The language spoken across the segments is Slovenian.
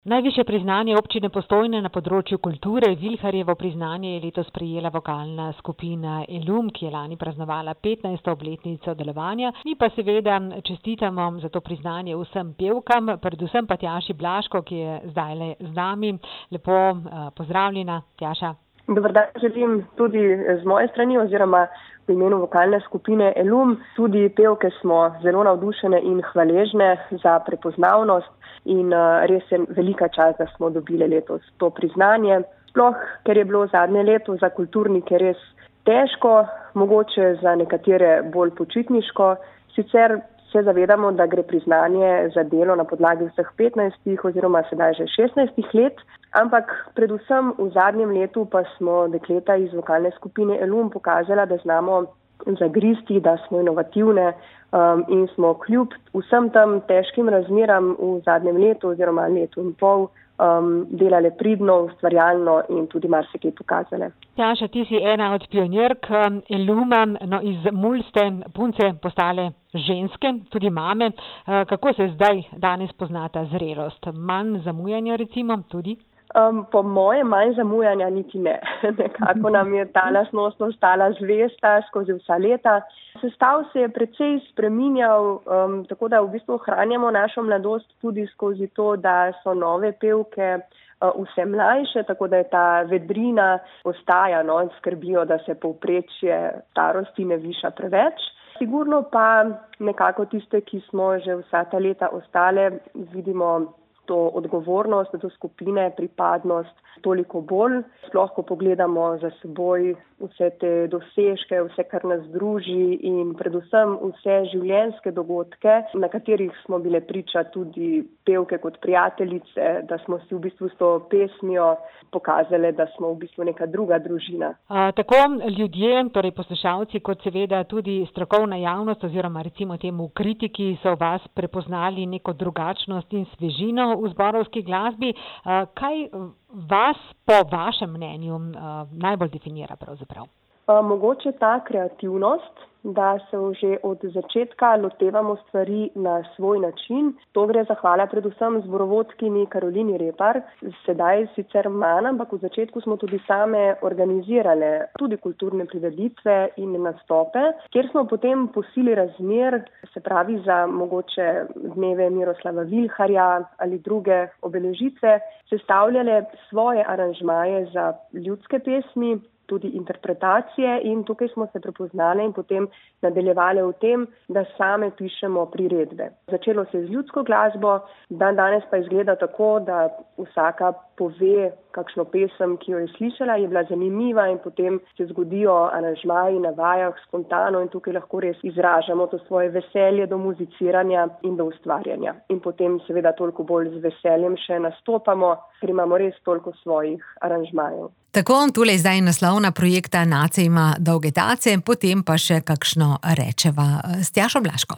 Najvišje priznanje občine Postojna na področju kulture, Vilharjevo priznanje, je letos prejela vokalna skupina Elum, ki je lani praznovala 15. obletnico delovanja. Mi pa seveda čestitamo za to priznanje vsem pevkam, predvsem pa Tjaši Blaško, ki je zdajle z nami. Lepo pozdravljena, Tjaša. Dober dan želim tudi z moje strani oziroma v imenu vokalne skupine Elum. Tudi pevke smo zelo navdušene in hvaležne za prepoznavnost in res je velika čast, da smo dobili letos to priznanje. Sploh, ker je bilo zadnje leto za kulturnike res težko, mogoče za nekatere bolj počitniško. Sicer se zavedamo, da gre priznanje za delo na podlagi vseh 15 oziroma sedaj že 16 let, ampak predvsem v zadnjem letu pa smo dekleta iz vokalne skupine Elum pokazala, da znamo zagristi, da smo inovativne in smo kljub vsem tam težkim razmeram v zadnjem letu oziroma letu in pol delale pridno, ustvarjalno in tudi marsikaj pokazale. Tjaša, ti si ena od pionirk Eluma, iz mulj ste punce postale ženske, tudi mame. Kako se zdaj danes poznata zrelost? Manj zamujanja recimo tudi? Po moje manj zamujanja niti ne. Nekako nam je ta lastnost ostala zvesta skozi vsa leta. Sestav se je precej spreminjal, tako da v bistvu ohranjamo našo mladost tudi skozi to, da so nove pevke vse mlajše, tako da je ta vedrina ostaja, skrbijo, da se povprečje starosti ne viša preveč. Sigurno pa nekako tiste, ki smo že vsa ta leta ostale, vidimo to odgovornost do skupine, pripadnost toliko bolj. Sploh, ko pogledamo za seboj vse te dosežke, vse, kar nas druži in predvsem vse življenjske dogodke, na katerih smo bile priča tudi pevke kot prijateljice, da smo si v bistvu s to pesmijo pokazali, da smo v bistvu neka druga družina. Tako ljudje, torej poslušalci, kot seveda tudi strokovna javnost oziroma recimo temu kritiki so vas prepoznali neko drugačnost in svežino v zborovski glasbi. Kaj vas po vašem mnenju najbolj definira pravzaprav? Mogoče ta kreativnost, da se že od začetka lotevamo stvari na svoj način. To gre zahvala predvsem zborovodkinji Karolini Repar. Sedaj sicer manj, ampak v začetku smo tudi same organizirale tudi kulturne prireditve in nastope, kjer smo potem po sili razmer, se pravi za mogoče dneve Miroslava Vilharja ali druge obeležitve, sestavljale svoje aranžmaje za ljudske pesmi, tudi interpretacije in tukaj smo se prepoznali in potem nadaljevali v tem, da same pišemo priredbe. Začelo se je z ljudsko glasbo, danes pa izgleda tako, da vsaka pove kakšno pesem, ki jo je slišala, je bila zanimiva in potem se zgodijo aranžmaji na vajah spontano in tukaj lahko res izražamo to svoje veselje do muziciranja in do ustvarjanja. In potem seveda toliko bolj z veseljem še nastopamo, ker imamo res toliko svojih aranžmajev. Tako, tule zdaj naslovna projekta Nace ima dolge tace, potem pa še kakšno rečeva s Tjašo Blaško.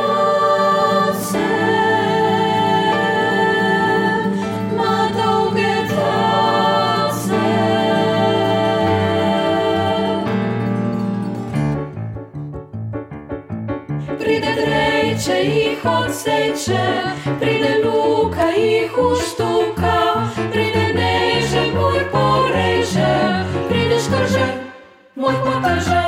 Pride drejče, jih odseče, pride luka, jih uštuka, pride neže, moj poreže, pride štrže, moj potrže.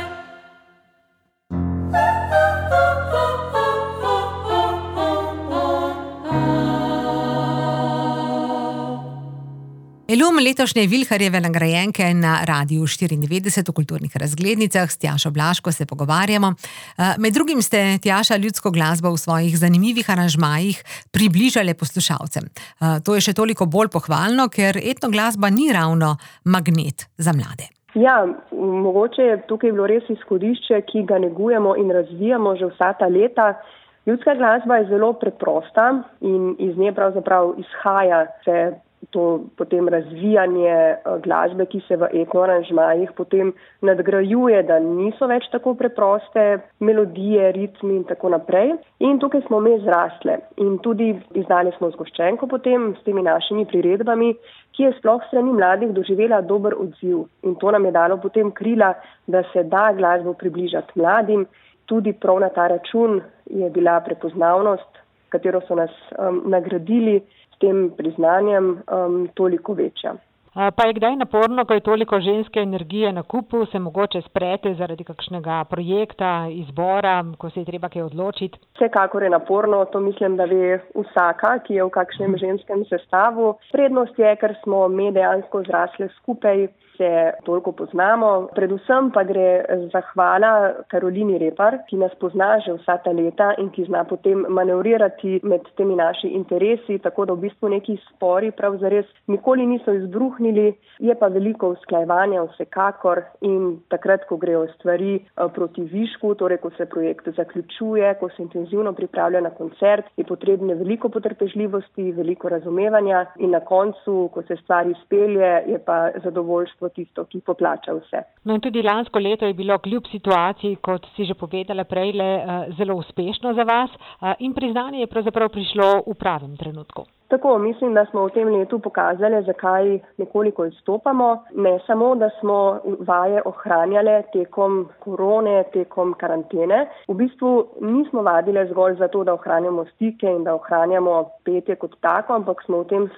Elum, letošnje Vilharjeve nagrajenke na Radiu 94 v kulturnih razglednicah, s Tjašo Blaško se pogovarjamo. Med drugim ste, Tjaša, ljudsko glasbo v svojih zanimivih aranžmajih približale poslušalcem. To je še toliko bolj pohvalno, ker etno glasba ni ravno magnet za mlade. Ja, mogoče je tukaj bilo res izhodišče, ki ga negujemo in razvijamo že vsa ta leta. Ljudska glasba je zelo preprosta in iz nje pravzaprav izhaja to potem razvijanje glasbe, ki se v etno aranžmajih potem nadgrajuje, da niso več tako preproste melodije, ritmi in tako naprej. In tukaj smo mi zrastle in tudi izdali smo zgoščenko potem s temi našimi priredbami, ki je sploh strani mladih doživela dober odziv. In to nam je dalo potem krila, da se da glasbo približati mladim. Tudi prav na ta račun je bila prepoznavnost, katero so nas nagradili. tem priznanjem toliko večja. Pa je kdaj naporno, ko je toliko ženske energije na kupu, se mogoče sprete zaradi kakšnega projekta, izbora, ko se je treba kaj odločiti? Vsekakor je naporno, to mislim, da ve vsaka, ki je v kakšnem ženskem sestavu. Prednost je, ker smo me dejansko zrasle skupaj, se toliko poznamo. Predvsem pa gre zahvala Karolini Repar, ki nas pozna že vsa ta leta in ki zna potem manevrirati med temi naši interesi, tako da v bistvu neki spori prav zares nikoli niso izbruhnili. Je pa veliko usklajevanja vsekakor in takrat, ko grejo stvari proti višku, torej ko se projekt zaključuje, ko se intenzivno pripravlja na koncert, je potrebne veliko potrpežljivosti, veliko razumevanja in na koncu, ko se stvari spelje, je pa zadovoljstvo tisto, ki poplača vse. No in tudi lansko leto je bilo kljub situaciji, kot si že povedala prejle, zelo uspešno za vas in priznanje je pravzaprav prišlo v pravem trenutku. Tako, mislim, da smo v tem letu pokazali, zakaj nekoliko izstopamo. Ne samo, da smo vaje ohranjale tekom korone, tekom karantene. V bistvu nismo vadile zgolj zato, da ohranjamo stike in da ohranjamo petje kot tako, ampak smo v tem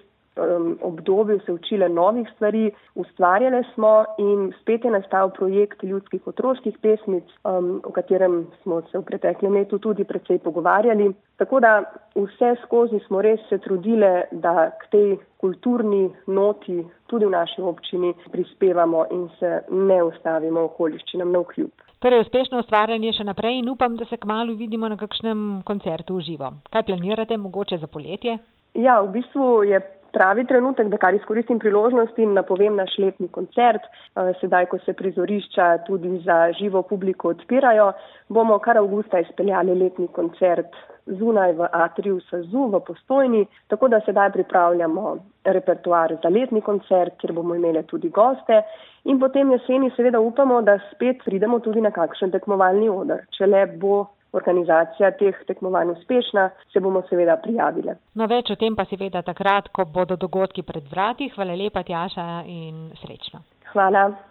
obdobju se učile novih stvari, ustvarjale smo in spet je nastal projekt ljudskih otroških pesmic, o katerem smo se v preteklem letu tudi precej pogovarjali. Tako da vse skozi smo res se trudile, da k tej kulturni noti tudi v naši občini prispevamo in se ne ustavimo okoliščinam navkljub. Torej uspešno ustvarjanje še naprej in upam, da se kmalu vidimo na kakšnem koncertu v živo. Kaj planirate, mogoče za poletje? Ja, v bistvu je pravi trenutek, da kar izkoristim priložnost in napovem naš letni koncert. Sedaj, ko se prizorišča tudi za živo publiko odpirajo, bomo kar avgusta izpeljali letni koncert zunaj v atriju SAZU v Postojni, tako da sedaj pripravljamo repertoar za letni koncert, kjer bomo imeli tudi goste in potem jeseni seveda upamo, da spet pridemo tudi na kakšen tekmovalni oder. Če le bo organizacija teh tekmovanj uspešna, se bomo seveda prijavile. No, več o tem pa seveda takrat, ko bodo dogodki pred vrati. Hvala lepa, Tjaša, in srečno. Hvala.